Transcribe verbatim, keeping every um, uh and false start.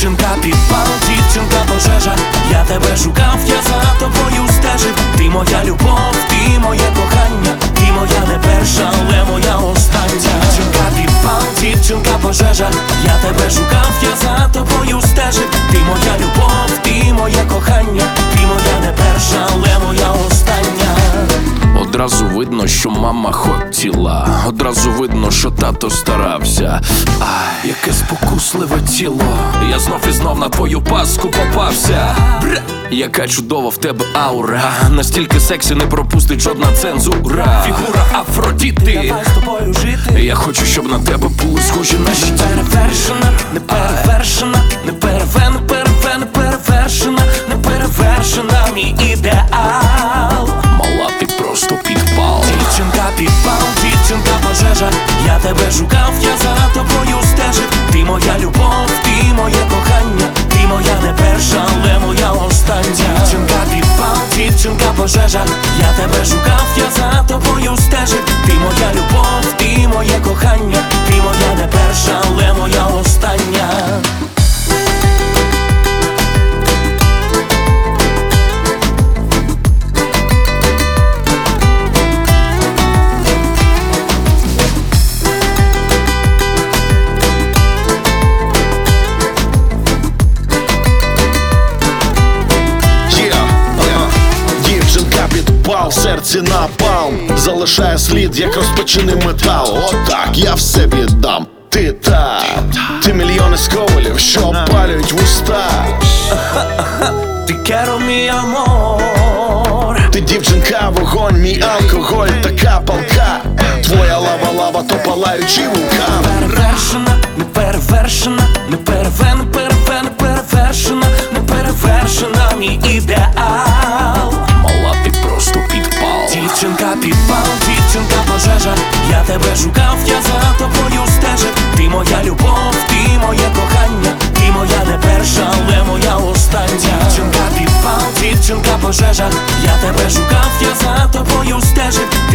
Дівчинка підпал, дівчинка пожежа. Я тебе шукав, я за тобою стежив. Ти моя любов, ти моє кохання. Ти моя не перша, але моя остання. Дівчинка підпал, дівчинка пожежа. Я тебе шукав, я за тобою стежив. Ти моя любов, ти моє кохання. Ти моя не перша, але моя остання. Одразу видно, що мама хотіла, одразу видно, що тато старався. Ай, яке спокусливе тіло. Я знов і знов на твою паску попався. Бра! Яка чудова в тебе аура. Настільки сексі не пропустить жодна цензура. Фігура Афродіти. Давай з тобою жити. Я хочу, щоб на тебе були схожі наші Не перевершена, не перевершена, не переве, не переве, не перевершена, не перевершена, мій ідеал. Мала, ти просто підпал. Дівчинка підпал, дівчинка пожежа. Я тебе шукав, я за тобою стежив. Ти моя любов, ти моє кохання. Ти моя не перша, але моя остання. Дівчинка підпал, дівчинка пожежа. Я тебе шукав, я за тобою стежив. Ти моя любов, ти моє кохання. Ти моя не перша, але моя остання. Підпал, серці напалм, залишає слід, як розпечений метал. Отак я все віддам. Ти та, ти мільйони сковалів, що опалюють вуста. Ти керо мій амор. Ти дівчинка, вогонь, мій алкоголь, така палка. Твоя лава-лава, то палаючий вулкан. Перевершена, не перевершена, не переве, не переве, не перевершена, не перевершена, мій ідеал. Мала, ти просто підпал. Дівчинка підпал, дівчинка пожежа. Я тебе шукав, я за тобою стежив. Ти моя любов, ти моє кохання. Ти моя не перша, але моя остання. Дівчинка підпал, дівчинка пожежа. Я тебе шукав, я за тобою стежив.